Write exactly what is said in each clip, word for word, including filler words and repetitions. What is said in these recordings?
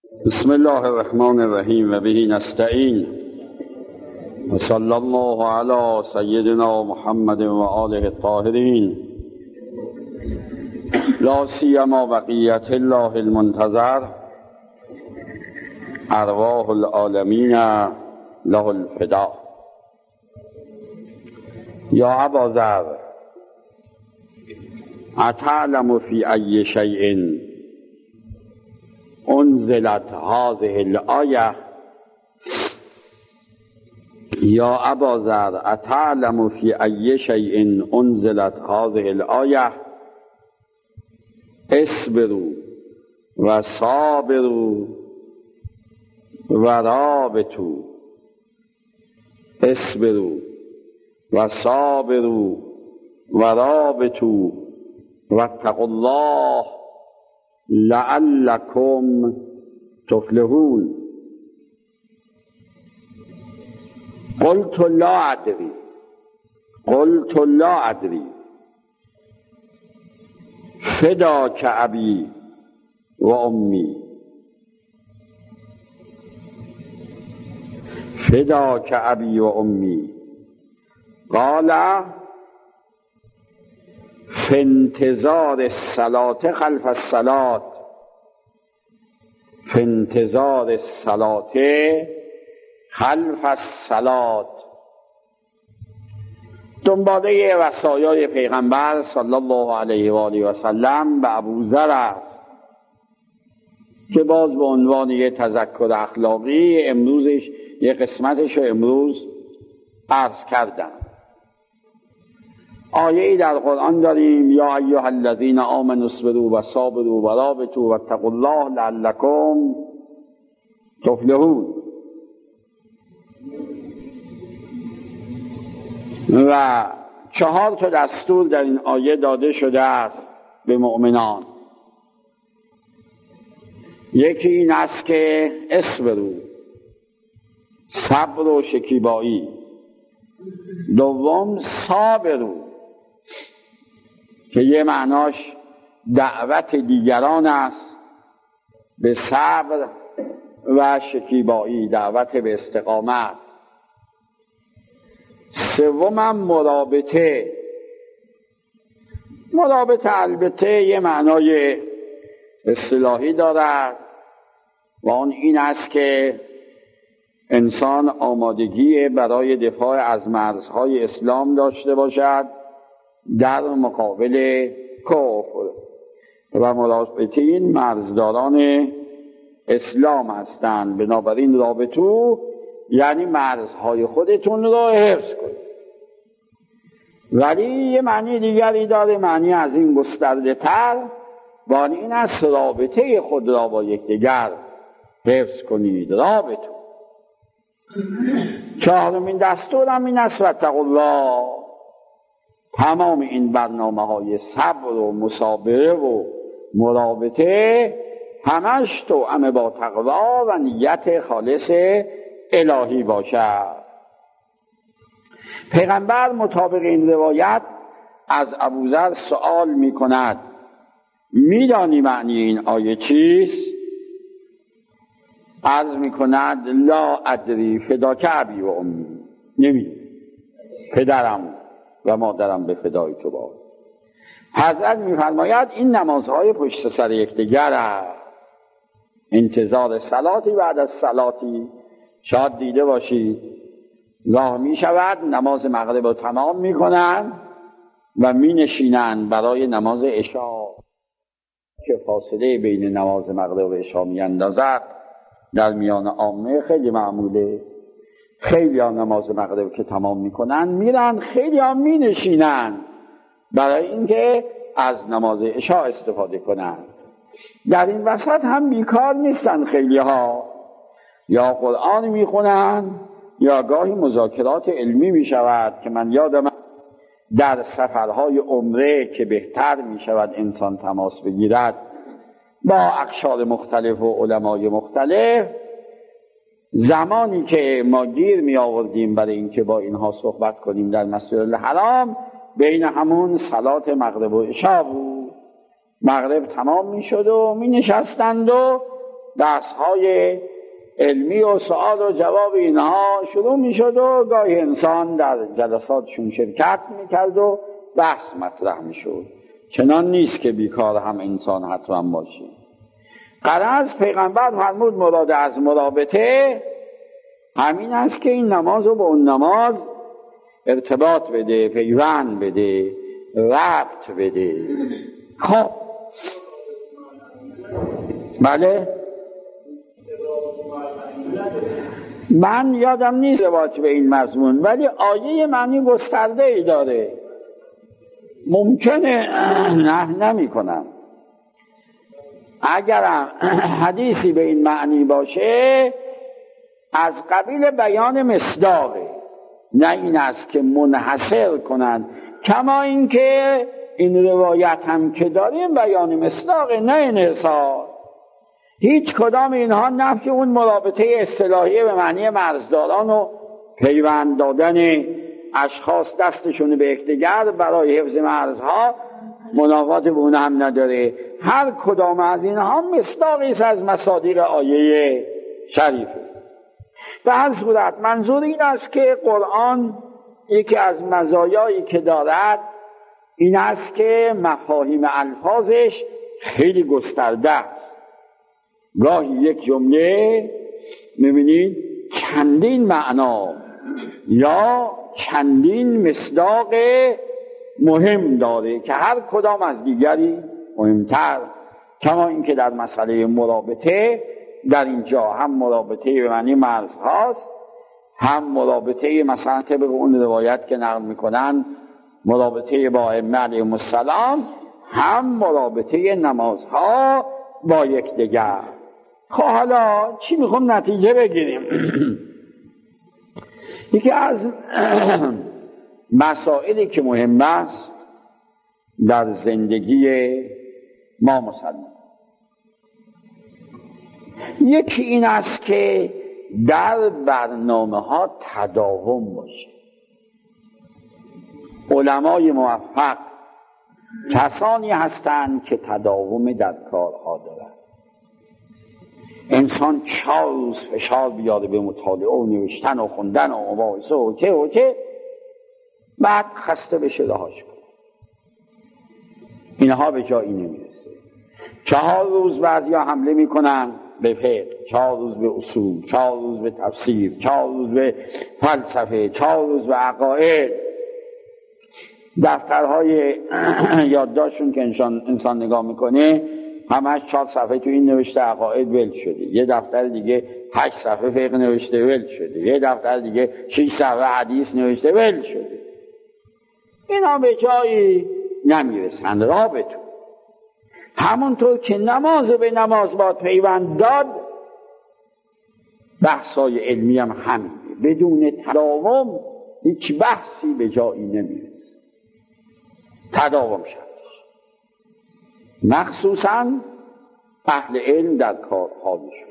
بسم الله الرحمن الرحیم و به نستعین و صلی الله علی سیدنا محمد و آله الطاهرین لا سیما بقیت الله المنتظر ارواح العالمین له الفدا. یا ابا ذر اتعلم فی ای شیء انزلت هذه الآیه یا ابا ذر اتعلم فی ای شیء انزلت هذه الآیه اصبروا و صابروا و رابطوا اصبروا و صابروا و رابطوا واتقوا الله لعلکم تفلحون. قلت لا ادری قلت لا ادری فداک ابی و امی فداک ابی و امی قال فی انتظار الصلاة خلف الصلاة فی انتظار الصلاة خلف الصلاة. دنباله وصایای پیغمبر صلی الله علیه و آله و سلم به ابوذر است که باز به عنوان یک تذکر اخلاقی امروزش یه قسمتش رو امروز عرض کردم. آیه‌ای در قرآن داریم یا ایها الذین آمنوا اصبروا و صابروا و رابطوا واتقوا الله لعلکم تفلحون. و چهار تا دستور در این آیه داده شده است به مؤمنان. یکی این است که اصبروا، صبر و شکیبایی. دوم صابروا که یه معناش دعوت دیگران است به صبر و شکیبایی، دعوت به استقامت. سوم مرابطه. مرابطه البته یه معنای اصطلاحی دارد و آن این است که انسان آمادگی برای دفاع از مرزهای اسلام داشته باشد در مقابل کفر و مرابطین مرزداران اسلام هستند. بنابراین رابطو یعنی مرزهای خودتون رو حفظ کنید. ولی یه معنی دیگری داره، معنی از این گسترده تر، و آن این است رابطه خود را با یکدیگر حفظ کنید. رابطو. چهارمین دستورم این است واتقوا الله. تمام این برنامه های صبر و مصابره و مرابطه همش توأم با تقوا و نیت خالص الهی باشد. پیغمبر مطابق این روایت از ابوذر سوال می کند میدانی معنی این آیه چیست؟ عرض می کند لا ادری فداک ابی و امی. نمی پدرم و مادرم به فدای تو باد. حضرت می‌فرماید این نمازهای پشت سر یکدیگر است. انتظار صلاتی بعد از صلاتی. شاید دیده باشید گاه می شود نماز مغرب رو تمام می کنند و می نشینند برای نماز عشا که فاصله بین نماز مغرب و عشا می اندازد در میان عامه خیلی معموله. خیلی ها نماز مغرب که تمام می کنند میرن، خیلی ها می نشینند برای اینکه از نماز عشا استفاده کنند. در این وسط هم بیکار نیستن، خیلی ها یا قرآن می خونند یا گاهی مذاکرات علمی می شود که من یادم در سفرهای عمره که بهتر می شود انسان تماس بگیرد با اقشار مختلف و علمای مختلف. زمانی که ما گیر می آوردیم برای اینکه با اینها صحبت کنیم در مسجد الحرام، بین همون صلات مغرب و عشا بود. مغرب تمام می شد و می نشستند و بحث های علمی و سؤال و جواب اینها شروع می شد و گاهی انسان در جلساتشون شرکت می کرد و بحث مطرح می شد. چنان نیست که بیکار هم انسان حتما باشه. غرض پیغمبر فرمود مراد از مرابطه همین است که این نماز رو با اون نماز ارتباط بده، پیوند بده، ربط بده. خب بله من یادم نیست ارتباط به این مضمون، ولی آیه معنی گسترده ای داره. ممکنه نه نمی کنم اگرم حدیثی به این معنی باشه از قبیل بیان مصداقه، نه این است که منحصر کنند، کما اینکه این روایت هم که داریم بیان مصداقه، نه انحصار. هیچ کدام اینها نفی اون مرابطه اصطلاحی به معنی مرزداران و پیوند دادن اشخاص دستشون به یکدیگر برای حفظ مرزها منافات به اون هم نداره. هر کدام از اینها مصداقی است از مصادیق آیه شریفه. به هر صورت منظور این است که قرآن یکی از مزایایی که دارد این است که مفاهیم الفاظش خیلی گسترده است. گاهی یک جمله می‌بینید چندین معنا یا چندین مصداق مهم داره که هر کدام از دیگری مهمتر. کما اینکه در مسئله مرابطه در اینجا هم مرابطه به معنی مرز هاست، هم مرابطه مثلا طبق اون روایت که نقل میکنن مرابطه با ائمه علیهم السلام، هم مرابطه نمازها با یکدیگر. خب حالا چی میخوام نتیجه بگیریم؟ یکی از مسائلی که مهم است در زندگی ما مسلمان، یکی این است که در برنامه ها تداوم باشه. علمای موفق کسانی هستند که تداوم در کارها دارند. انسان چهار روز فشار بیاره به مطالعه و نوشتن و خوندن و مباحثه و چه و چه، بعد خسته بشه رهاش کنه. اینها به جایی نمیرسه. چهار روز بعضیا حمله میکنن به فقه، چهار روز به اصول، چهار روز به تفسیر، چهار روز به فلسفه، چهار روز به عقاید. دفترهای یادداشتشون که انسان, انسان نگاه میکنه همش چهار صفحه تو این نوشته عقاید ول شده، یه دفتر دیگه هشت صفحه فقه نوشته ول شده، یه دفتر دیگه شش صفحه حدیث نوشته ول شده. اینا به جایی نمیرسند. رابطه همونطور که نماز به نماز باید پیوند داد، بحثای علمی هم همینه. بدون تداوم هیچ بحثی به جایی نمیرسه. تداوم شدش، مخصوصا اهل علم در کارهایشون.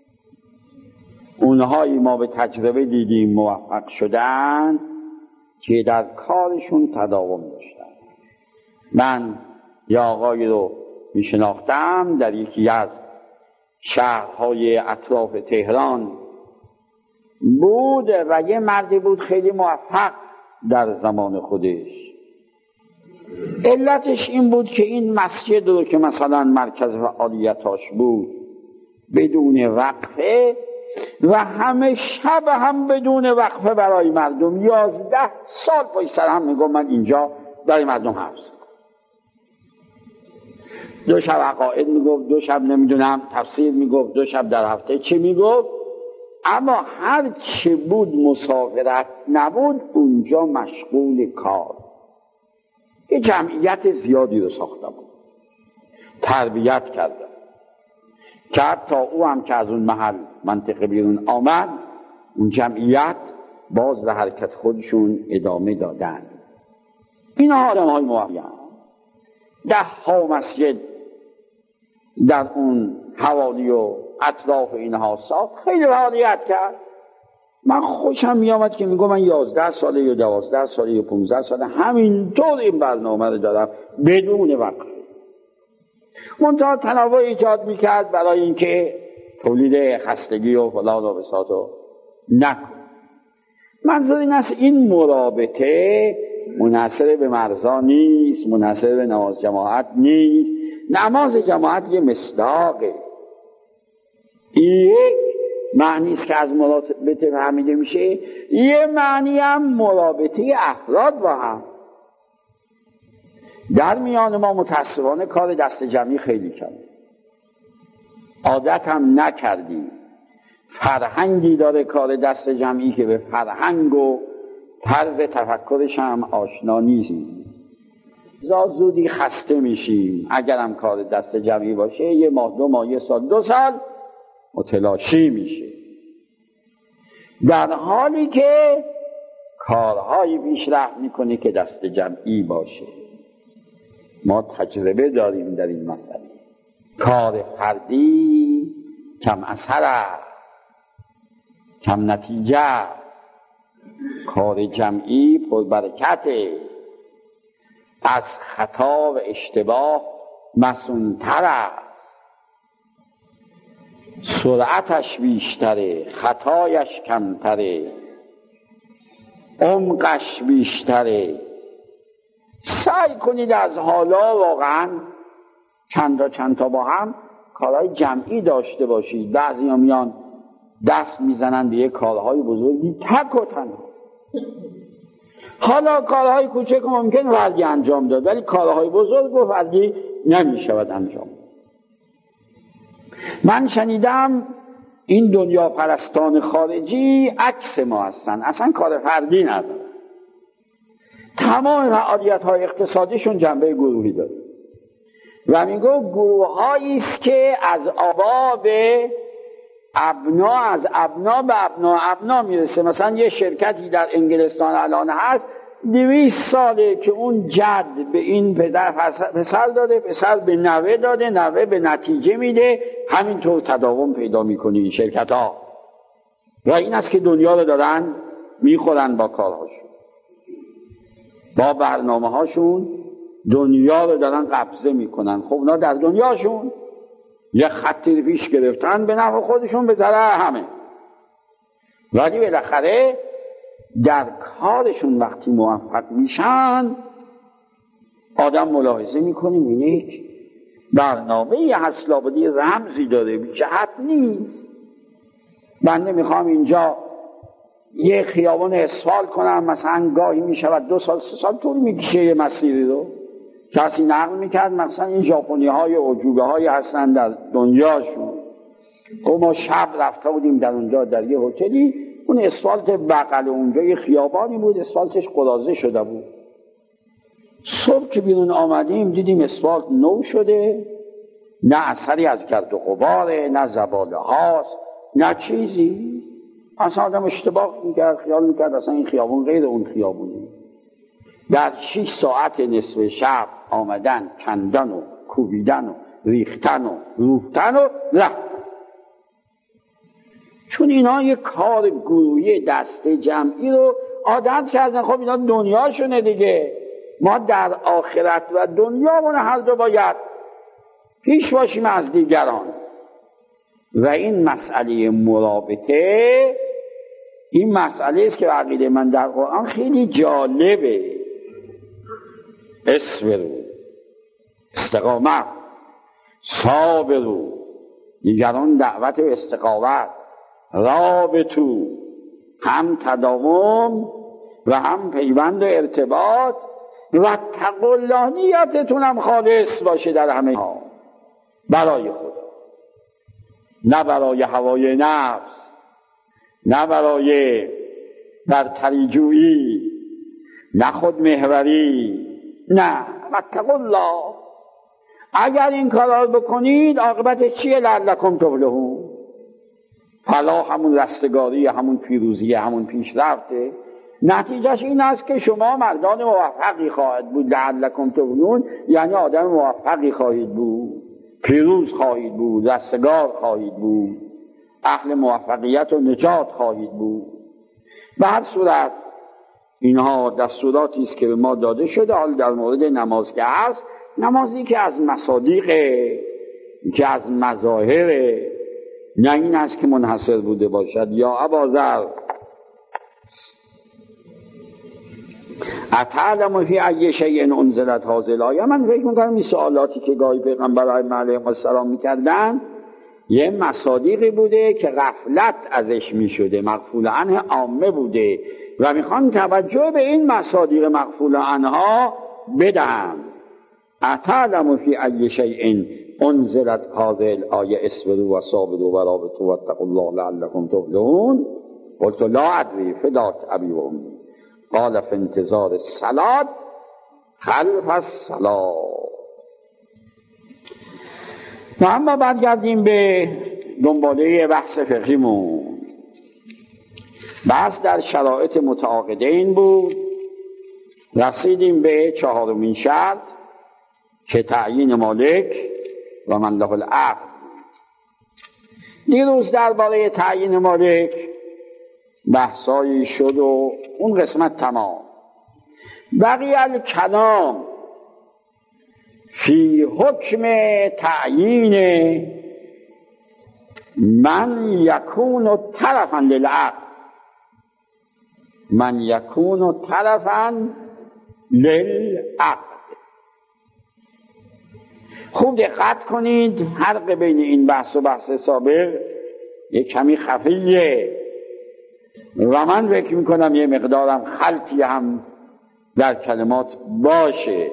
اونهایی ما به تجربه دیدیم موفق شدن که در کارشون تداوم داشتن. من یه آقایی رو می شناختم در یکی از شهرهای اطراف تهران بود و یه مردی بود خیلی موفق در زمان خودش. علتش این بود که این مسجد رو که مثلا مرکز فعالیتاش بود بدون وقفه و همه شب هم بدون وقفه برای مردم، یازده سال پشت سر هم میگم من اینجا برای مردم حرف زدم. دو شب عقاید میگفت، دو شب نمیدونم تفسیر میگفت، دو شب در هفته چی میگفت، اما هر چه بود مسافرت نبود اونجا مشغول کار. یه جمعیت زیادی رو ساختم، تربیت کردم که حتی او هم که از اون محل منطقه بیرون آمد، اون جمعیت باز به حرکت خودشون ادامه دادن. این آدم های موفق ده ها مسجد در اون حوالی و اطراف اینها ساخت، خیلی فعالیت کرد. من خوشم میامد که میگم من یازده ساله یا دوازده ساله یا پونزده ساله همینطور این برنامه رو دارم بدون وقت. منتها تنوع ایجاد میکرد برای اینکه تولید خستگی و فلان و بساط و نکن. منظور این است این مرابطه منحصر به مرزا نیست، منحصر به نماز جماعت نیست. نماز جماعت یه مصداقه، یک معنی است که از مرابطه فهمیده میشه، یه معنی هم مرابطه افراد با هم. در میان ما متاسفانه کار دست جمعی خیلی کمه، عادت هم نکردیم. فرهنگی داره کار دست جمعی که به فرهنگ و طرز تفکرش هم آشنا نیستیم. زاد زودی خسته میشیم. اگر هم کار دست جمعی باشه یه ماه دو ماه یه سال دو سال متلاشی میشه، در حالی که کارهایی پیشرفت میکنه که دست جمعی باشه. ما تجربه داریم در این مسئله. کار فردی کم اثر، کم نتیجه، کار جمعی پربرکته، از خطا و اشتباه معصوم‌تر است، سرعتش بیشتره، خطایش کمتره، عمقش بیشتره. سعی کنید از حالا واقعا چند تا چند تا با هم کارهای جمعی داشته باشید. بعضی ها میان دست میزنن به یک کارهای بزرگی تک و تنها. حالا کارهای کوچک ممکن فردی انجام داد، ولی کارهای بزرگ و فردی نمیشود انجام. من شنیدم این دنیا پرستان خارجی عکس ما هستن، اصلا کار فردی ندارن. تمام فعالیت های اقتصادیشون جنبه گروهی داره و میگو گروه هایی است که از آبا به ابنا، از ابنا به ابنا ابنا میرسه. مثلا یه شرکتی در انگلستان الان هست، دویست ساله که اون جد به این پدر پسر داده، پسر به نوه داده، نوه به نتیجه میده، همینطور تداوم پیدا میکنه این شرکت ها. و این است که دنیا رو دارن میخورن با کارهاشون، با برنامه هاشون دنیا رو دارن قبضه میکنن. خب اونا در دنیاشون یه خطی پیش گرفتن به نفع خودشون به ضرر همه، ولی بالاخره در کارشون وقتی موفق میشن آدم ملاحظه میکنه این یک برنامه یه حسلابدی رمزی داره، بی‌جهت نیست. بنده میخوام اینجا یه خیابان اسفالت کنم، مثلا گاهی میشود دو سال سه سال طول میکشه یه مسیری رو. کسی نقل میکرد مثلا این ژاپنی های عجوبه های هستن در دنیاشون. و ما شب رفته بودیم در اونجا در یه هتلی، اون اسفالت بغل اونجا یه خیابانی بود، اسفالتش قراضه شده بود. صبح که بیرون آمدیم دیدیم اسفالت نو شده، نه اثری از گرد و غباره، نه زباله هاست، نه چیزی. اصلا آدم اشتباه میکرد، خیال میکرد اصلا این خیابون غیر اون خیابونی. در شش ساعت نصف شب آمدن کندن و کوبیدن و ریختن و روفتن و رفتن. چون اینا یه کار گروهی دست جمعی رو عادت کردن. خب اینا دنیاشونه دیگه. ما در آخرت و دنیامون هر دو باید پیش باشیم از دیگران. و این مسئله مرابطه، این مسئله است که عقیده من در قرآن خیلی جالبه. اصبروا، استقامت، صابروا، دیگران دعوت و استقامت، رابطو، هم تداوم و هم پیوند و ارتباط، و اتقوا الله، نیتتون هم خالص باشه در همه ها برای خدا، نه برای هوای نفس، نه برای برتری جویی، نه خود محوری، نه، اتقوا الله. اگر این کارا رو بکنید عاقبت چیه؟ لعلکم تفلحون. فلاح همون رستگاری، همون پیروزی، همون پیشرفته. نتیجهش این است که شما مردان موفقی خواهید بود. لعلکم تفلحون یعنی آدم موفقی خواهید بود، پیروز خواهید بود، رستگار خواهید بود، اهل موفقیت و نجات خواهید بود. به هر صورت اینها دستوراتی است که به ما داده شده. حال در مورد نماز که هست، نمازی که از مصادیق، که از مظاهر، نه این است که منحصر بوده باشد. یا اباذر اتعلم فی ای شیء انزلت هذه الآیه. من فکر میکنم این سوالاتی که گاهی پیغمبر علیه السلام میکردن یه مصادیقی بوده که غفلت ازش میشده، مغفول عنه عامه بوده و میخوان توجه به این مصادیق مغفول عنها بدن. اتعلم فی ای شیء انزلت هذه الآیه اصبروا و صابروا و رابطوا واتقوا الله لعلکم تفلحون. قلت لا ادری فداک ابی و امی. قال فی انتظار الصلاة خلف الصلاة. و اما برگردیم به دنباله بحث فقهیمون. بحث در شرایط متعاقدین بود. رسیدیم به چهارمین شرط که تعیین مالک و من له العقد. دیروز درباره تعیین مالک بحثایی شد و اون قسمت تمام. بقی الکلام فی حکم تعیین من یکون طرفا للعقد، من یکون طرفا للعقد. خوب دقت کنید، فرق بین این بحث و بحث سابق یک کمی خفیه و من فکر میکنم یه مقدارم خلطی هم در کلمات باشه.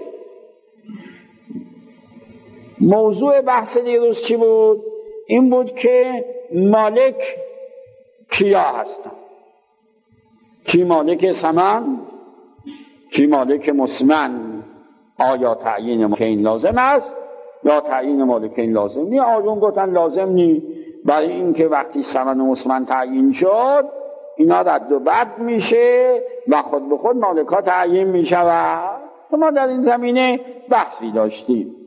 موضوع بحث دیروز چی بود؟ این بود که مالک کیا هستن؟ کی مالک ثمن؟ کی مالک مسمن؟ آیا تعیین مالکین لازم است یا تعیین مالکین لازم نی؟ آیون گفتن لازم نی، برای اینکه وقتی ثمن و مسمن تعیین شد اینا رد و بد میشه و خود به خود مالکا تعیین میشود. ما در این زمینه بحثی داشتیم.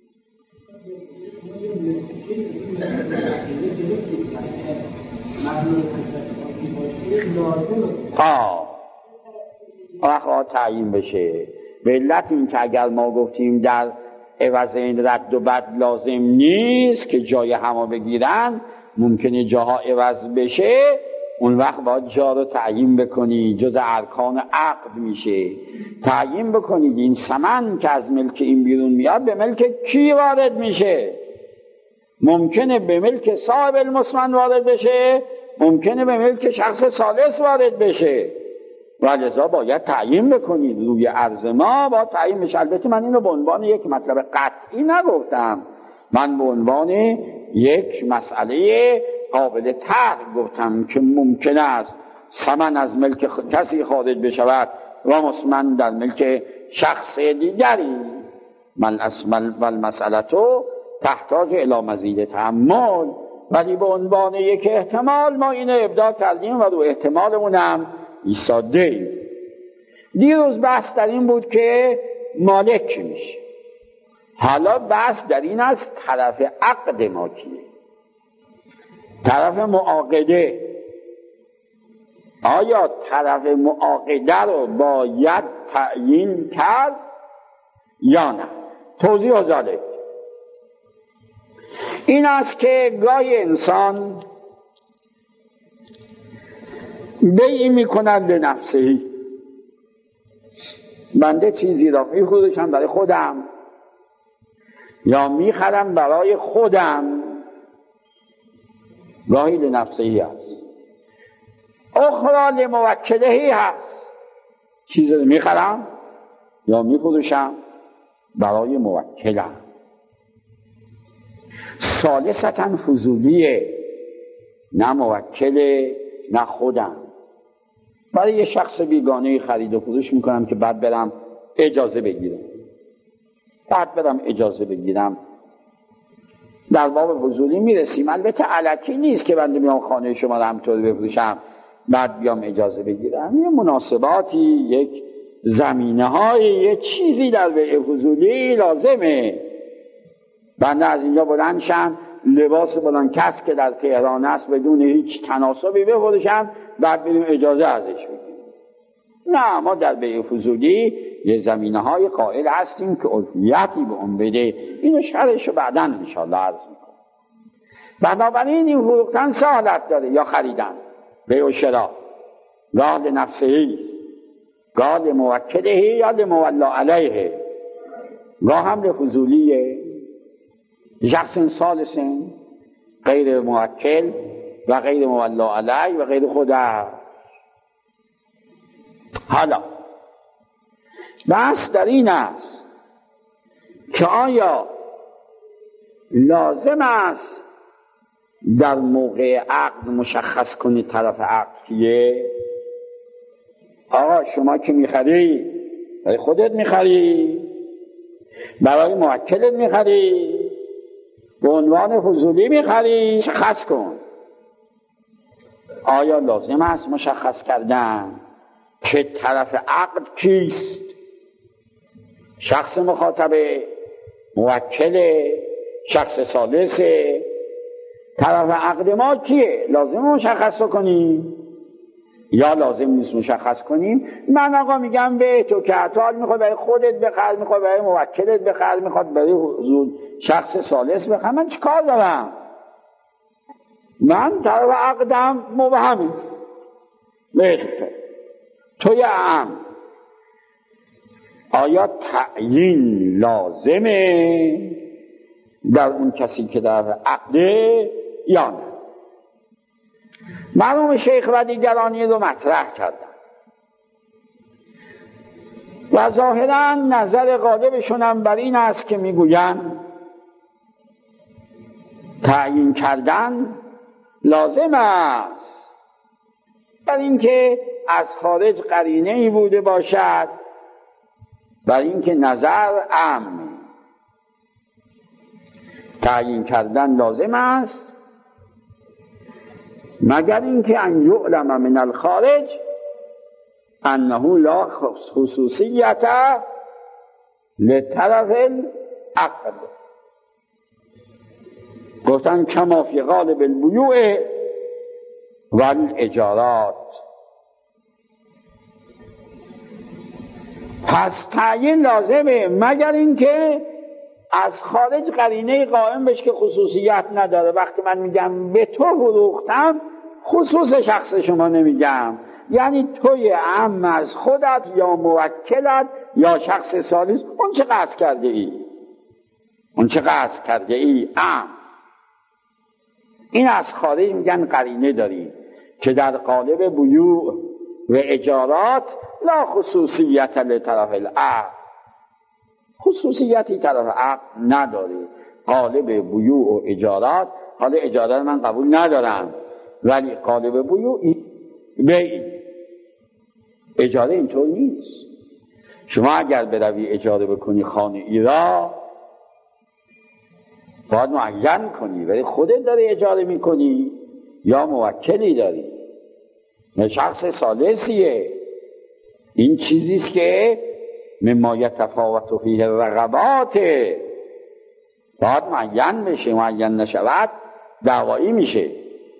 آه آخواه تعیین بشه. به علت این که اگر ما گفتیم در عوض این رد و بد لازم نیست که جای همه بگیرن، ممکنه جاها عوض بشه، اون وقت باید جا رو تعیین بکنی، جز ارکان عقد میشه. تعیین بکنید این ثمن که از ملک این بیرون میاد به ملک کی وارد میشه. ممکنه به ملک صاحب المسمن وارد بشه، ممکنه به ملک شخص ثالث وارد بشه و لذا باید تعیین بکنید. روی عرض ما باید تعیین بشه. البته من اینو به عنوان یک مطلب قطعی نگفتم، من به عنوان یک مسئله قابل طرح گفتم که ممکن است ثمن از ملک کسی خارج بشود و مسمن در ملک شخص دیگری. من اسمل و المسئله تو تحتاج الی مزید تأمل، ولی به عنوان یک احتمال ما اینو ابداع کردیم و رو احتمالمون هم ایستاده. دیروز بحث در این بود که مالک میشه. حالا بحث در این است طرف عقد ما کیه؟ طرف معاقده. آیا طرف معاقده رو باید تعیین کرد یا نه؟ توضیح ذالک این است که گاهی انسان بیعی میکنند به نفسهی، بنده چیزی را میخورشم برای خودم یا میخرم برای خودم، گاهی لنفسهی هست، اخرى لموکلهی هست، چیزی را میخرم یا میفروشم برای موکلم. ثالثتا فضولیه، نه موکله نه خودم. برای یه شخص بیگانه خرید و فروش میکنم که بعد برم اجازه بگیرم، بعد برم اجازه بگیرم. در باب فضولی میرسیم. البته علکی نیست که بنده میام خانه شما رو همطور بفروشم بعد بیام اجازه بگیرم. یه مناسباتی، یک زمینه های، یه چیزی در بیع فضولی لازمه. بنده از اینجا بلند شم لباس بلند کس که در تهران است بدون هیچ تناسبی بفروشم بعد بریم اجازه ازش بگیریم. نه، ما در بیع فضولی یه زمینه های قائل هستیم که عرفیتی به اون بده. اینو شرحشو بعداً انشاءالله عرض میکنم. بنابراین این فروختن سه حالت داره، یا خریدن بیع و شرا، گاه لنفسه گاه لموکله یا لمولا علیه، گاه هم لفضولیه، شخص ثالث غیر موکل و غیر مولا علیه و غیر خدا. حالا بحث در این است که آیا لازم است در موقع عقد مشخص کنی طرف عقد کیه؟ آقا شما که میخری برای خودت میخری، برای موکلت میخری، به عنوان فضولی میخری، مشخص کن. آیا لازم است مشخص کردن که طرف عقد کیست؟ شخص مخاطبه، موکل، شخص ثالثه، طرف عقد ما کیه؟ لازم مشخص کنیم یا لازم نیست مشخص کنیم؟ من آقا میگم به تو که حال میخواد برای خودت بخر، میخواد برای موکلت بخر، میخواد برای شخص ثالث بخر، من چی کار دارم؟ من طرف عقدم مبهمه به توی اهم. آیا تعیین لازمه در اون کسی که در عقده یا نه؟ مرحوم شیخ و دیگرانی رو مطرح کردن و ظاهرا نظر غالبشون هم بر این است که میگویند تعیین کردن لازم است، بر اینکه از خارج قرینه ای بوده باشد، بر اینکه نظر عام تعیین کردن لازم است، مگر اینکه ان یعلم من الخارج انه لا خصوصیت لطرف العقد. گفتن کما فی غالب البیوع و الاجارات. پس تعیین لازمه مگر اینکه از خارج قرینه قائم بشه که خصوصیت نداره. وقتی من میگم به تو فروختم، خصوص شخص شما نمیگم، یعنی توی عم از خودت یا موکلت یا شخص ثالث، اون چه قصد کرده ای؟ اون چه قصد کرده ای؟ عم. این از خارج میگن قرینه داری که در قالب بیوع و اجارات لا خصوصیت لطرف العقد، خصوصیتی طرف عقد نداره. قالب بیوع و اجارات، حالا اجارات من قبول ندارم ولی قالب بیوع بیع، اجاره اینطور نیست. شما اگر بروی اجاره بکنی خانه ای را باید معین کنی، ولی خودت داری اجاره میکنی یا موکلی داری یا شخص ثالثیه. این چیزیست که مما یتفاوت فیه الرغبات، باید معین بشه، معین نشود دعوایی میشه،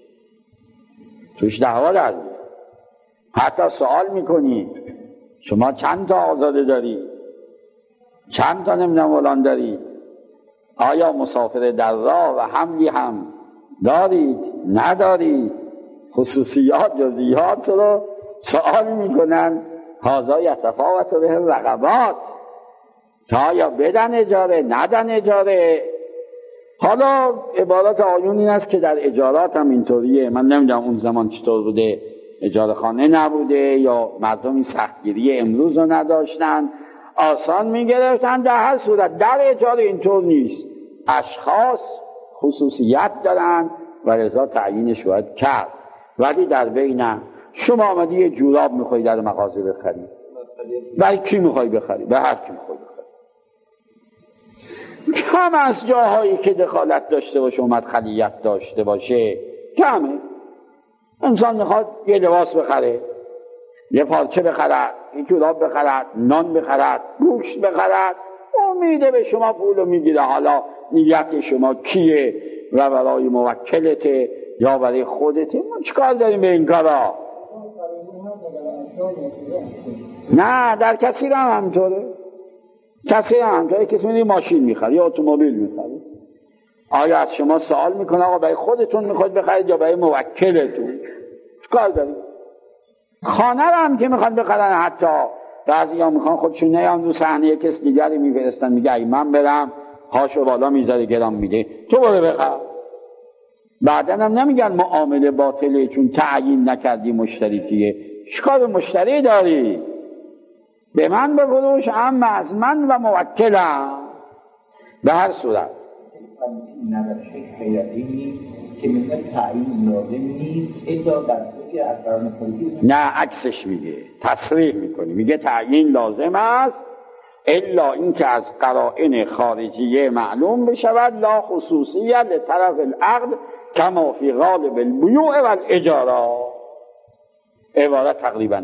توش دعوا در میاد. حتی سوال میکنی شما چند تا آزاده داری، چند تا نمیدونم فلان داری، آیا مسافر در راه و حملی هم دارید ندارید، خصوصیات جزئیات رو سوال میکنن. هذا یتفاوت به الرغبات، تا آیا بدن اجاره ندن اجاره. حالا عبارت آیون این است که در اجارات هم اینطوریه. من نمیدونم اون زمان چطور بوده، اجاره خانه نبوده یا مردمی سختگیری امروز رو نداشتن، آسان میگرفتن. در هر صورت در اجاره اینطور نیست، اشخاص خصوصیت دارن و لذا تعیینش باید کرد. ولی در بین شما آمدی یه جوراب میخوایی در مغازه بخری، برای کی میخوایی بخری؟ به هر کی میخوایی بخری. کم از جاهایی که دخالت داشته باشه اومد خلیت داشته باشه کمه. انسان میخواد یه لباس بخره، یه پارچه بخرد، یه جوراب بخرد، نان بخرد، گوشت بخرد، امیده به شما پولو میگیره. حالا نیت شما کیه و برای موکلته یا برای خودته؟ ما چیکار داریم به این کارا؟ نه در کسی هم همطوره، کسی هم همطوره. کسی میدونی ماشین میخره یا اتومبیل میخره، آیا از شما سوال میکنه آقا برای خودتون میخواید بخرید یا برای موکلتون؟ چیکار دارید؟ خانه رو هم که میخواد بخرن، حتی بعضی ها میخوان خودشون نیان رو صحنه کس دیگری میفرستن، میگه ای من برم هاشو بالا میذاره گرام میده تو برو بخر. بعدا هم نمیگن معامله باطله چون تعیین نکردی مشتری کیه. چیکار به مشتری داری؟ به من بفروش، اما از من و موکلم. به هر صورت که مثل تعیین لازم نیست الا در صورتی از قرآن پلیسی. نه عکسش میگه، تصریح میکنه، میگه تعیین لازم است الا اینکه از قرائن خارجیه معلوم بشود، لا خصوصیت لطرف العقد کما فی غالب البیوع و الاجاره. عبارت تقریبا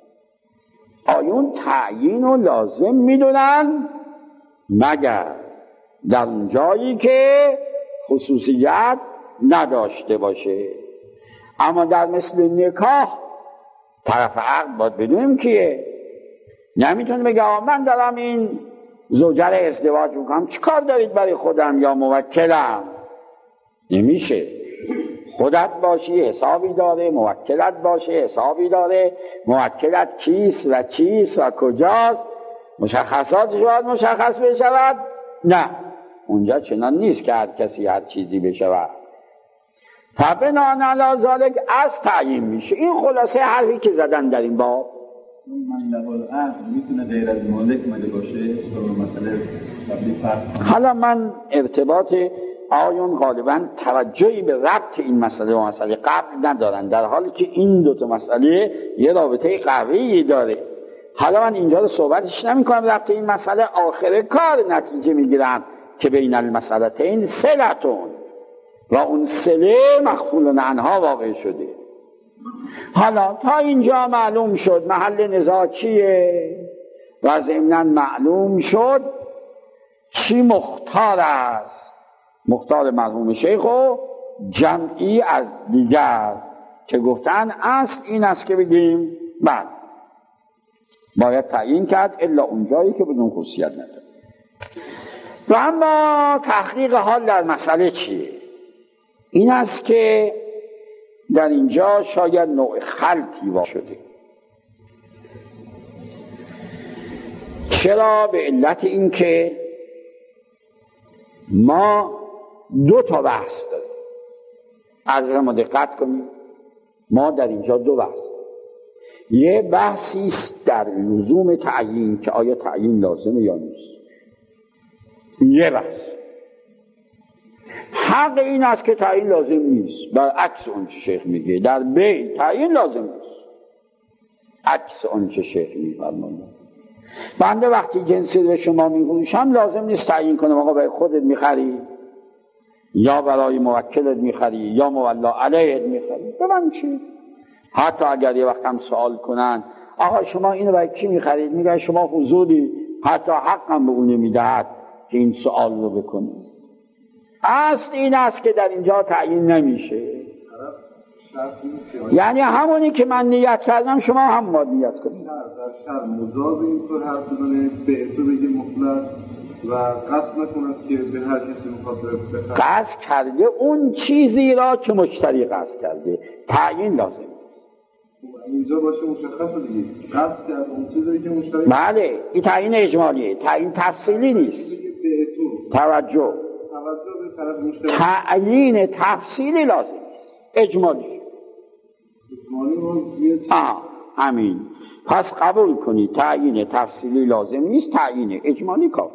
آیون تعیین و لازم میدونن مگر در اون جایی که خصوصیت نداشته باشه. اما در مثل نکاح طرف عقد باید بدونیم کیه. نمیتونه بگه من دارم این زوجه را ازدواج میکنم، چی کار دارید برای خودم یا موکلم؟ نمیشه. خودت باشی حسابی داره، موکلت باشه حسابی داره. موکلت کیست و چیست و کجاست، مشخصاتش باید مشخص بشود. نه اونجا چنان نیست که هر کسی هر چیزی بشود. فبناء علی ذلک از تعیین میشه. این خلاصه حرفی که زدن در این باب. مندب العقد میتونه غیر از مالک مده باشه تو مسئله قبلی فرق. حالا من ارتباط آیون غالبا توجهی به ربط این مسئله و مسئله قبل ندارن، در حالی که این دو تا مسئله یه رابطه قوی داره. حالا من اینجا رو صحبتش نمی کنم ربط این مسئله، آخر کار نتیجه میگیرم که بین المسئلتین صلتون و اون صله مخفول عنها واقع شده. حالا تا اینجا معلوم شد محل نزاع چیه و ضمناً معلوم شد چی مختار است. مختار مرحوم شیخ و جمعی از دیگر که گفتن اصل این است که بگیم بعد باید تعیین کرد الا اونجایی که بدون خصوصیت نداره. و اما تحقیق حال در مسئله چیه؟ این است که در اینجا شاید نوع خلطی واقع شده. چرا؟ به علت این که ما دو تا بحث داریم. عرض ما دقت کنیم، ما در اینجا دو بحث داریم. یه بحثی است در لزوم تعیین که آیا تعیین لازمه یا نیست. یه بحث. حق این است که تعیین لازم نیست، برعکس اون چه شیخ میگه در بیع تعیین لازم نیست، عکس اون چه شیخ میفرماید. بنده وقتی جنسی رو به شما میفروشم لازم نیست تعیین کنم آقا برای خودت میخری یا برای موکلت میخری یا مولا علیهت میخری. به من چی؟ حتی اگر یه وقت هم سوال کنن آقا شما اینو برای کی میخرید، میگه شما حضوری، حتی حق هم به اون نمیدهد که این سوال رو بکنه. اصل این است که در اینجا تعیین نمیشه. یعنی همونی که من نیت کردم شما هم باید نیت کنید. در شر مجاز اینطور حرف بزنه به تو بگه مطلق و قصد نکند که به هر کسی میخواد بخره. قصد کرده اون چیزی را که مشتری قصد کرده، تعیین لازم. اینجا باشه مشخصه دیگه، قصد کرده اون چیزی که مشتری. بله این تعیین اجمالیه، تعیین تفصیلی نیست. توجه توجه به طرف مشتری. تعیین تفصیلی لازم، اجمالی. آه همین. پس قبول کنید تعیین تفصیلی لازم نیست، تعیین اجمالی کافی.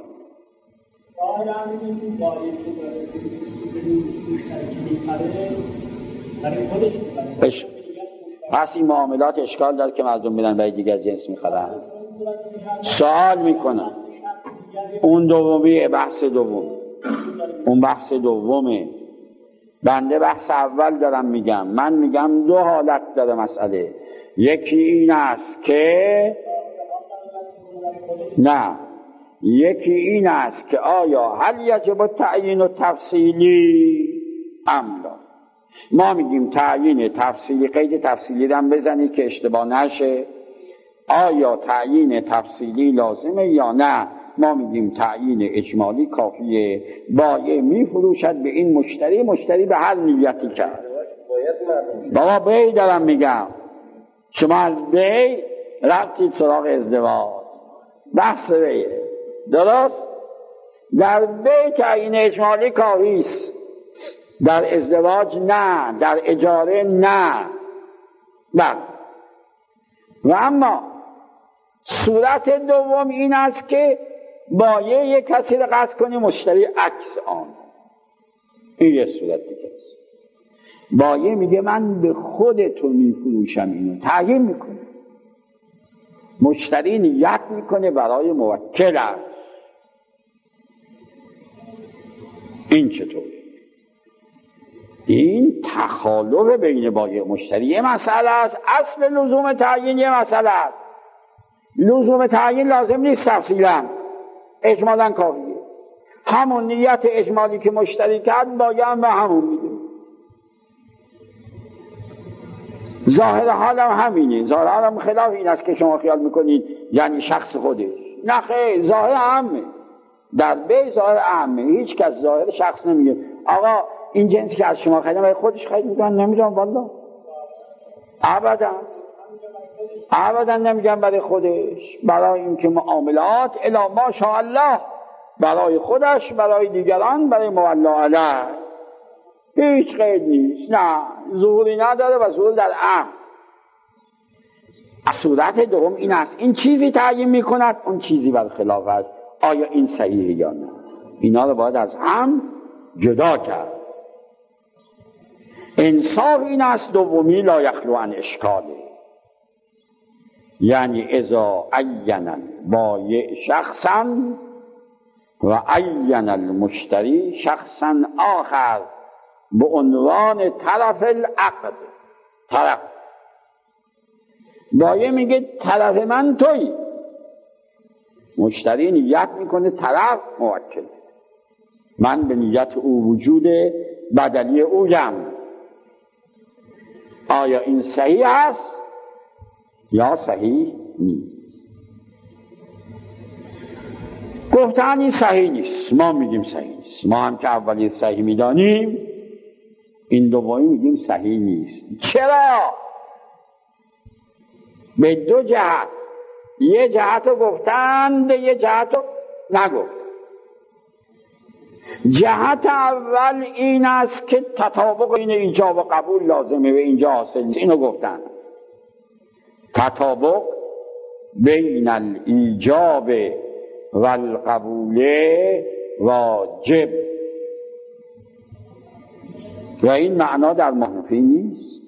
بش. پس این معاملات اشکال داره که مردم بدن برای دیگر جنس میخرن. سوال میکنن اون دومی بحث دوم، اون بحث دومه. بنده بحث اول دارم میگم. من میگم دو حالت داره مسئله. یکی این است که نه یکی این است که آیا هل یجب تعیین و تفصیلی املا. ما میگیم تعیین تفصیلی، قید تفصیلی دم بزنی که اشتباه نشه. آیا تعیین تفصیلی لازمه یا نه؟ ما میگیم تعیین اجمالی کافیه. بایع میفروشد به این مشتری، مشتری به هر نیتی کرد. بابا بی دارم میگم، شما از بی رفتید سراغ ازدواج، بحث بیه، درست؟ در بی تعیین اجمالی کافیست، در ازدواج نه، در اجاره نه. بله. و اما صورت دوم این است که بایع یک کسی رو قصد کنی، مشتری عکس آن. این یه صورت دیگه است. بایع میگه من به خودتو میفروشم، اینو تعیین میکنه، مشتری نیت میکنه برای موکلش. این چطوره؟ این تخالف بین بایع و مشتری یه مسئله است. اصل لزوم تعیین یه مسئله است. لزوم تعیین لازم نیست تفصیلا، اجمالا کافیه. همون نیت اجمالی که مشتری کرد بایع هم به همون میده. ظاهر حالم همینه. ظاهر حالم خلاف این است که شما خیال میکنید یعنی شخص خودش. نه خیر، ظاهر عامه. در بی ظاهر عامه، هیچ کس ظاهر شخص نمیگه آقا این جنسی که از شما خریدم برای خودش خرید. میگن نمیدونم والله، ابدا ابدا نمیگم برای خودش، برای اینکه معاملات الی ماشاءالله، برای خودش، برای دیگران، برای مولا علیه، هیچ قید نیست. نه، ظهوری نداره و ظهور در عام. صورت دوم این است، این چیزی تعیین میکند، اون چیزی برخلافش. آیا این صحیحه یا نه؟ اینا رو باید از هم جدا کرد. انصاف این است دومی لا یخلو عن اشکاله، یعنی اذا عین بایع شخصا و عین المشتری شخصا آخر به عنوان طرف العقد. طرف بایع میگه طرف من تویی، مشتری نیت میکنه طرف موکل، من به نیت او وجود بدلی اویم. آیا این صحیح است یا صحیح نیست؟ گفتن این صحیح نیست، ما میگیم صحیح نیست. ما هم که اولی صحیح میدانیم، این دومی میگیم صحیح نیست. چرا؟ به دو جهت. یه جهت رو گفتند، یه جهت رو نگفت. جهت اول این است که تطابق این ایجاب و قبول لازمه و اینجا حاصل نیست. اینو گفتن تطابق بین الایجاب و القبول واجب، و این معنا در منفی نیست.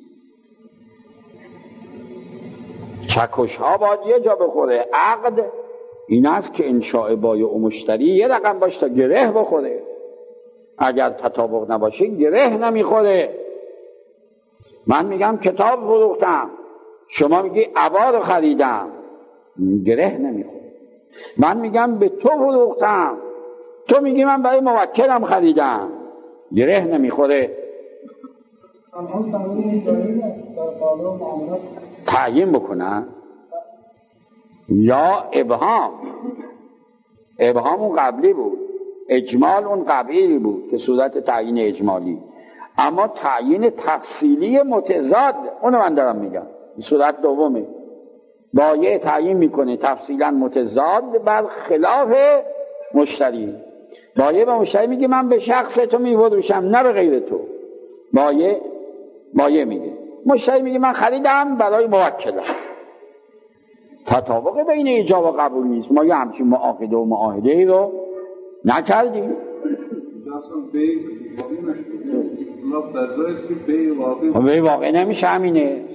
چکش ها باید یه جا بخوره. عقد این است که انشاء بایع و مشتری یه رقم باشه تا گره بخوره. اگر تطابق نباشه گره نمیخوره. من میگم کتاب فروختم، شما میگی عبا رو خریدم، گره نمیخوره. من میگم به تو فروختم، تو میگی من برای موکلم خریدم، گره نمیخوره. تعیین بکنن یا ابهام. ابهام اون قبلی بود، اجمال اون قبلی بود که صورت تعیین اجمالی. اما تعیین تفصیلی متضاد، اونو من دارم میگم، صورت دومه. بایع تعیین میکنه تفصیلا متضاد بر خلاف مشتری. بایع به مشتری میگه من به شخص تو میفروشم نه به غیر تو. بایع بایع میگه، مشتری میگه من خریدم برای موکلم. تطابق بین ایجاب و قبول نیست. ما یه همچین معاقده و معاهده ای رو نکردیم. بی واقع نمیشه همینه.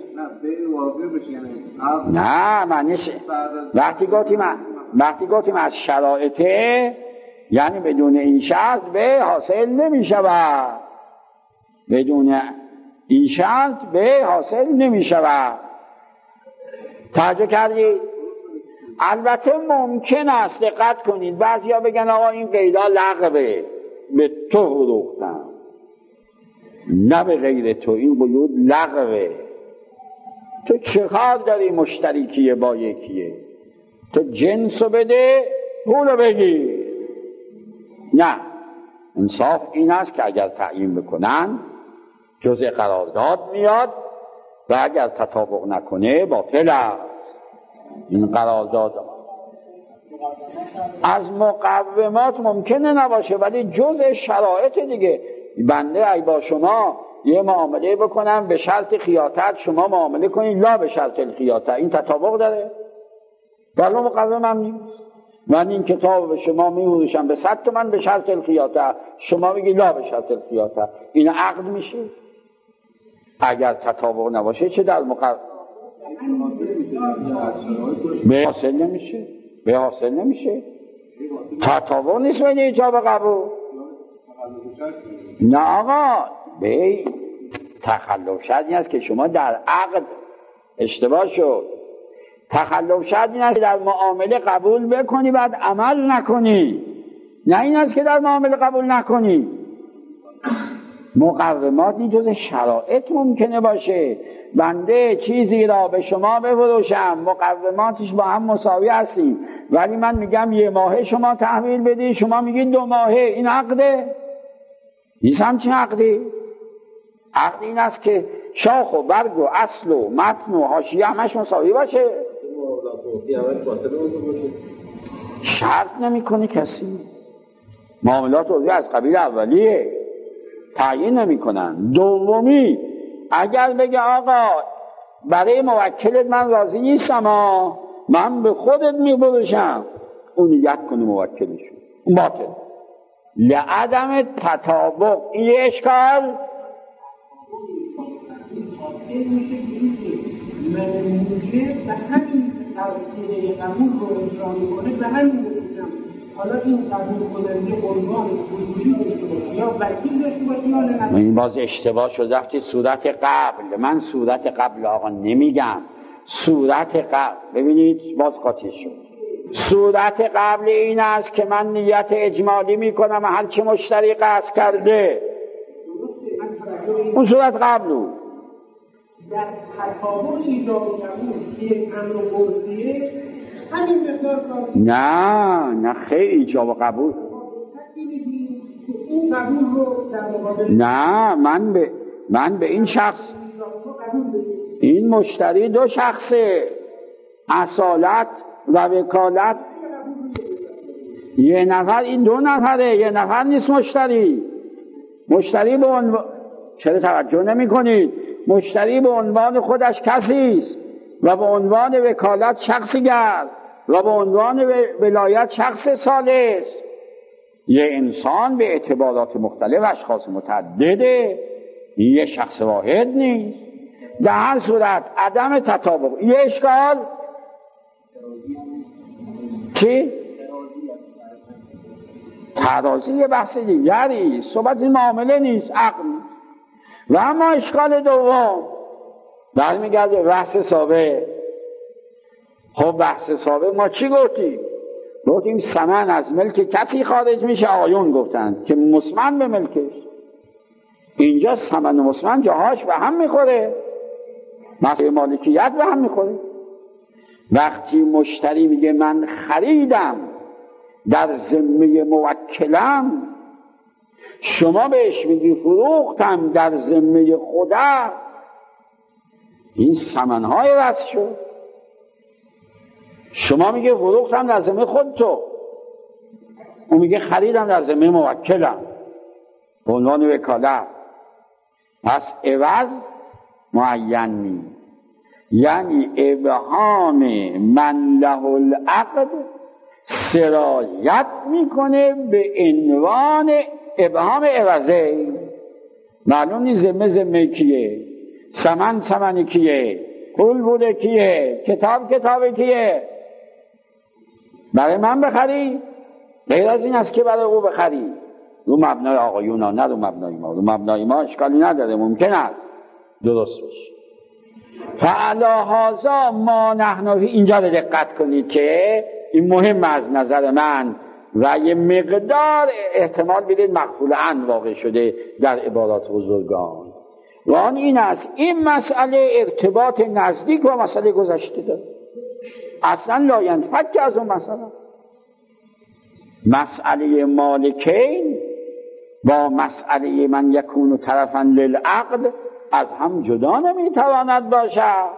نه معنیش وقتی گفتیم وقتی گفتیم از شرایطه، یعنی بدون این شرط به حاصل نمیشود، بدون این شرط به حاصل نمیشود. توجه کردید؟ البته ممکن است، دقت کنید، بعضیا بگن آقا این قیدا لغوه، به تو فروختم نه به غیر تو، این قیود لغوه. تو چه کار داری مشتری کیه با یکیه؟ تو جنسو بده پولو بگیر. نه، انصاف این است که اگر تعیین بکنن جزء قرارداد میاد و اگر تطابق نکنه باطل است. این قرارداد از مقومات ممکنه نباشه ولی جزء شرایط دیگه. بنده ای با شما یه معامله بکنم به شرط خیاطت، شما معامله کنید لا به شرط الخیاطت، این تطابق داره؟ ولی مقوم هم نیست. من این کتاب به شما میفروشم به صد تومن به شرط الخیاطت، شما میگی لا به شرط الخیاطت، این عقد میشه؟ اگر تطابق نباشه چه در مقوم به حاصل نمیشه، به حاصل نمیشه. تطابق نیست بین ایجاب و قبول. نه آقا، به تخلف شرط این است که شما در عقد اشتباه شد. تخلف شرط این است که در معامله قبول بکنی بعد عمل نکنی، نه این است که در معامله قبول نکنی. مقومات این جز شرایط ممکنه باشه. بنده چیزی را به شما بفروشم مقوماتش با هم مساوی هستیم ولی من میگم یه ماهه شما تحویل بدی، شما میگید دو ماهه، این عقده؟ نیست همچین عقدی. عقد این است که شاخ و برگ و اصل و متن و حاشیه همش مساوی باشه. شرط نمیکنه کسی. معاملات عرفی از قبیل اولیه، تعیین نمیکنن. دومی اگر بگه آقا برای موکلت من راضی نیستم ها، من به خودت میبرشم، اون نیت کنه موکلشون، اون باطل. لعدم تطابق این اشکال حاصل میشه من موجب به همین توصیه قبول رو اجرا میکنه، به همین بکنم. حالا این قبول کننده عنوان حضوری داشته باشه یا وکیل داشته باشه یا نه. این باز اشتباه شد. رفتی صورت قبل، من صورت قبل آقا نمیگم، صورت قبل. ببینید باز قاطی شد. صورت قبل این است که من نیت اجمالی میکنم هر چه مشتری قصد کرده، اون صورت قبل. اون در تطابق ایجاب قبول یک امر قرضیه همین مقدار کافی. نه نه خیلی ایجاب قبول این قبول رو در مقابل نه من به من به این شخص، این مشتری دو شخصه، اصالت و وکالت یه نفر، این دو نفره، یه نفر نیست مشتری. مشتری به عنوان، چرا توجه نمی کنید؟ مشتری به عنوان خودش کسی است و به عنوان وکالت شخصی گرد و به عنوان ولایت شخص ثالث. یه انسان به اعتبارات مختلف اشخاص متعدده، یه شخص واحد نیست. در هر صورت عدم تطابق یه اشکال چی؟ ترازی یه بحث دیگری، صحبت این معامله نیست، عقل. و اما اشکال دوم برمیگرده بحث سابق. خب بحث سابق ما چی گفتیم؟ گفتیم ثمن از ملک کسی خارج میشه، آقایون گفتن که مسمن به ملکش. اینجا ثمن و مسمن جاهاش به هم میخوره، مسئله مالکیت به هم میخوره. وقتی مشتری میگه من خریدم در ذمه موکلم، شما بهش میگی فروختم در ذمه خدا، این ثمن‌های وصل شد. شما میگه فروختم در ذمه خود تو، اون میگه خریدم در ذمه موکلم به عنوان وکالت. پس عوض معین نیست، یعنی ابهام من له العقد سرایت میکنه به عنوان ابهام عوضه. معلوم نیست ذمه ذمه کیه، ثمن ثمن کیه، پول بوده کیه، کتاب کتاب کیه. برای من بخری غیر از این است که برای او بخری. رو مبنای آقایون ها، نه رو مبنای ما. رو مبنای ما اشکالی نداره، ممکن است درست بشه. فعلا هازا ما نحن، اینجا رو دقت کنید که این مهم از نظر من و یه مقدار احتمال بدید مقبول ان واقع شده در عبارات بزرگان. و آن این است این مسئله ارتباط نزدیک با مسئله گذشته داره، اصلا لا ینفک از اون مسئله. مسئله مالکین با مسئله من یکون طرفا للعقد از هم جدا نمیتواند باشد.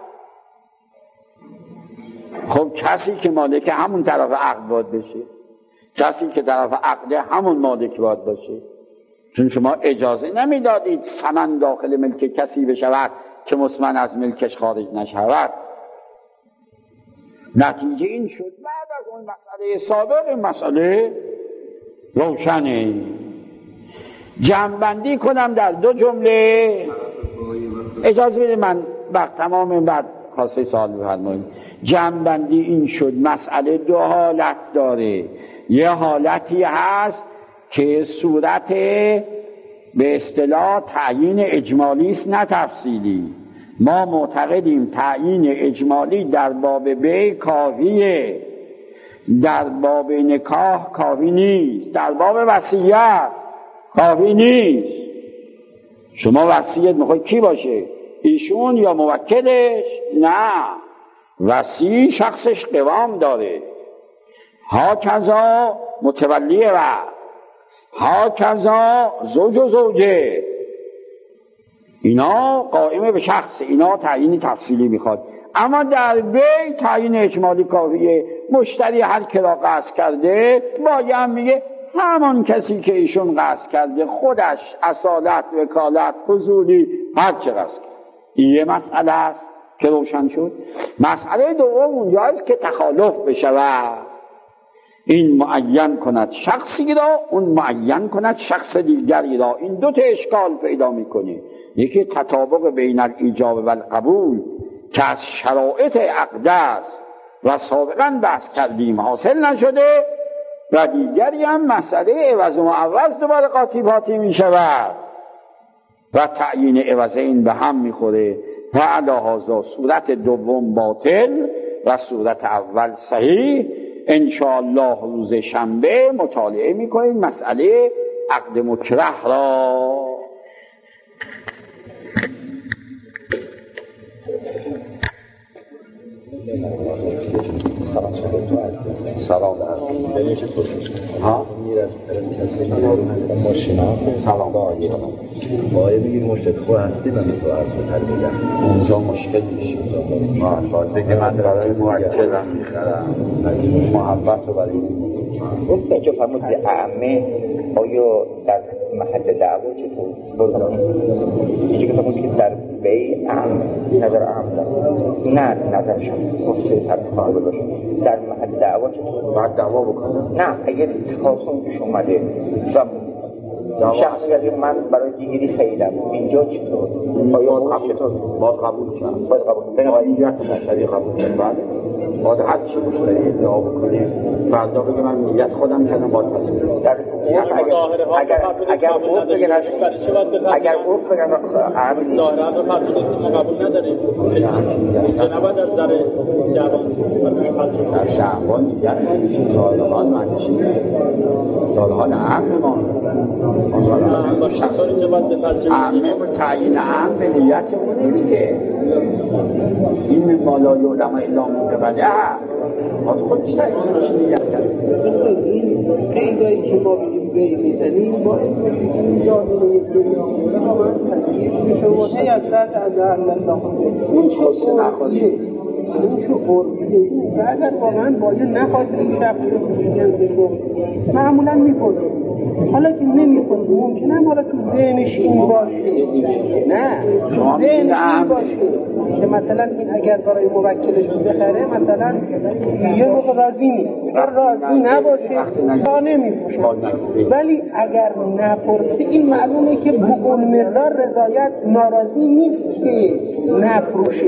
خب کسی که مالک همون طرف عقد باید بشه، کسی که طرف عقد همون مالک باید باشه، چون شما اجازه نمیدادید ثمن داخل ملک کسی بشود که مصمن از ملکش خارج نشود. نتیجه این شد بعد از اون مسئله سابق این مسئله روشنه. جمع‌بندی کنم در دو جمله، اجازه بده من وقت تمام بعد خاصه سوال بفرمایید. جمع‌بندی این شد مسئله دو حالت داره. یه حالتی هست که صورت به اصطلاح تعیین اجمالی است نه تفصیلی. ما معتقدیم تعیین اجمالی در باب بیع کافیه، در باب نکاح کافی نیست، در باب وصیت کافی نیست. شما وصیت میخوای کی باشه؟ ایشون یا موکلش؟ نه، وصی شخصش قوام داره، ها کذا متولی و ها کذا زوج و زوجه، اینا قائمه به شخص، اینا تعیین تفصیلی میخواد. اما در بیع تعیین اجمالی کافیه. مشتری هر که را قصد کرده باید میگه همان کسی که ایشون قصد کرده، خودش، اصالت، وکالت، فضولی، هر چه قصد کرده. این یه مسئله است که روشن شد. مسئله دوم اونجاست که تخالف بشود، این معین کند شخصی را، اون معین کند شخص دیگری را. این دو تا اشکال پیدا میکنه. یکی تطابق بین الایجاب و القبول که از شرایط عقد است و سابقا بحث کردیم حاصل نشده، و دیگری هم مسئله عوض و معوض دوباره قاطی پاتی می شود و تعیین عوضین به هم می خوره. و علی هذا صورت دوم باطل و صورت اول صحیح. انشاءالله روز شنبه مطالعه می کنید مسئله عقد مکره را. سلام تو هستی؟ سلام ها؟ میر از کسی ما شناسه سلام باید باید بگیر مشتق خود هستی من تو عرض و تربیه اونجا مشکل میشه. باید بگه من برای موکلم میخرم محبت رو برای گفت اینجا فرمود اعمه آیا در محل دعوا چطور؟ اینجا که فرمود که در بیع اعمه نظر اعمه نه نظر شخص خاصه طرف قابل باشه، در محل دعوا چطور؟ باید دعوا بکنم؟ نه اگر خاصم پیش اومده و شخص که من برای دیگری خیلم اینجا چطور؟ آیا باید چطور؟ باید قبول کنم؟ باید قبول کنم. باید مشتری قبول کنم. بعد باید هر چی مشتری ادعا بکنه فردا بگه من نیت خودم کردم باید پس در اگر اگر گفت بگن اگر گفت بگن عملی ظاهرا رو فرمودید که ما قبول نداریم کسی اینجا نباید از ذره جوان در شعبان نیت نمیشه سالحال منشی سالحال عمل ما با شطوری که باید بپرجه عمه و تعیین عمل به نیتمونه دیگه. این مالای علماء اعلام ببده باید خودش تعیینش نیت کرد. این قیدایی که ما بگیم بیع میزنیم با اسمش این جاهل یک دنیا واقعا تغییر میشه و سی از تحت الله اون چه نخواهیه اون چه قربیه و اگر واقعا باید نخواد این شخص رو جنسش رو معمولا میپرسیم. حالا که نمیپرسیم ممکنه حالا تو ذهنش این باشه، نه تو ذهنش این باشه که مثلا این اگر برای موکلش بخره مثلا یه موقع راضی نیست، اگر راضی نباشه تا نمیفروشه. ولی اگر نپرسی این معلومه که به اون مقدار رضایت ناراضی نیست که نفروشه.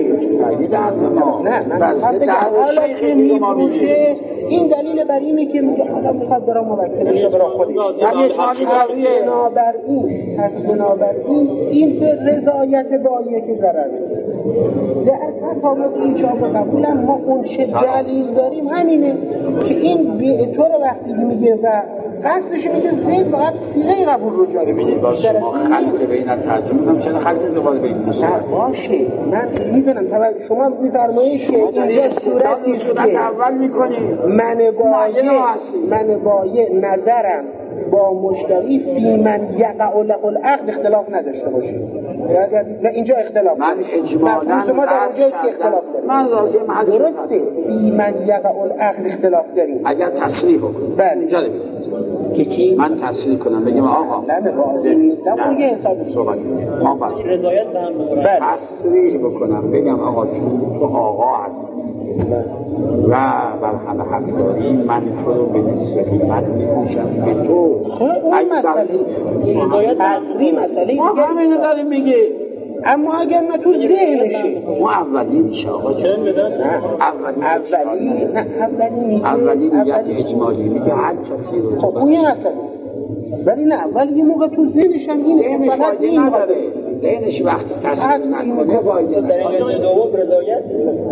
نه من حالا که میفروشه این دلیل بر اینه که میگه حالا میخواد برای موکلش برای خودش. پس بنابراین پس بنابراین این به رضایت بایه که ضرر میرسه. در تطابق ایجاب و قبول ما اون چه دلیل داریم همینه که این به طور وقتی میگه و قصدش اینه که زید فقط سیغه قبول رو جاری ببینید باز شما خلق بینن ترجمه میکنم چرا خلق دوباره بگید باشه من میدونم طبعا شما میفرمایید که اینجا صورتی است که اول میکنید من بایه من بایه نظرم با مشتری فی من یقع له العقد اختلاف نداشته باشید و اینجا اختلاف من اجمالاً ما در اونجاست که اختلاف داریم من راضی محل درسته فی من یقع العقد اختلاف داریم اگر تصریح بکنید بله اینجا رو بگید که چی؟ من تصریح کنم بگم آقا نه راضی نیستم اون یه حساب صحبت ما باید رضایت به هم بله تصریح بکنم بگم آقا چون تو آقا هست و بر همه حق داری من تو رو به نصف قیمت می‌فروشم به تو اون مسئله رضایت تصریح مسئله دیگه ما همینو داریم میگه اما اگر نه تو ذهنشه ما اولی میشه آقا چه بدن اولی اولی نه اولی میگه اولی نیت اجمالی میگه هر کسی رو خب اون یه مسئله ولی نه اول یه موقع تو ذهنش هم اینه فقط این نداره ذهنش وقتی تصریح نکنه باید در این قسم دوم رضایت نیست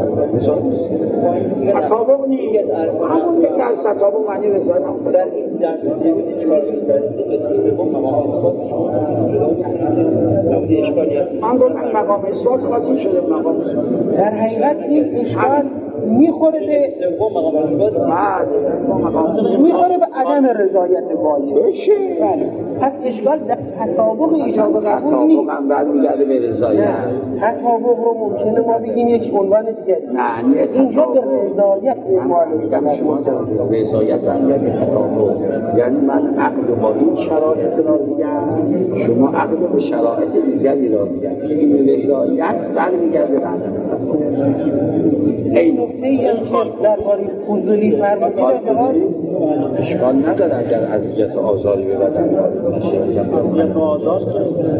تطابق نیست همون یک از تطابق معنی رضایت هم در این درس دیگه چهار قسم بعد قسم سوم مقام اثبات شما اصلا جدا نمود اشکالیت من گفتم مقام اثبات قاطی شده مقام اثبات در حقیقت این اشکال میخوره به سوم مقام اثبات بعد مقام میخوره به عدم رضایت بایه بشه بله پس اشکال در تطابق ایجاب قبول تطابق نیست هم برمیگرده به رضایت تطابق رو ممکنه ما بگیم یک عنوان دیگه معنی اینجا به تطابق رضایت اعمال میگم شما در رضایت برمیگرده به تطابق یعنی من عقل با این شرایط را دیدم شما عقل به شرایط دیگری را دیدم این رضایت برمیگرده به عدم تطابق این نکته ای هم که درباره فضولی فرمودید اشکال نداره اگر اذیت و آزاری به بدن وارد نشه اذیت و آزار که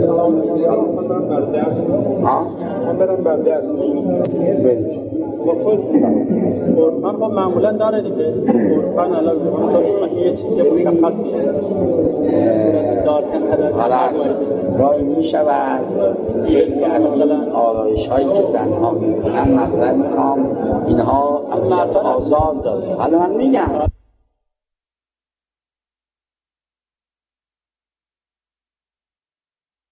ها من برم برده از برید با خود قربان با معمولا داره دیگه قربان الان یه چیزی مشخصیه حالا رای می شود یکی از این آرایش هایی که زنها می کنن مطلب میخوام اینها اذیت و آزار داره حالا من میگم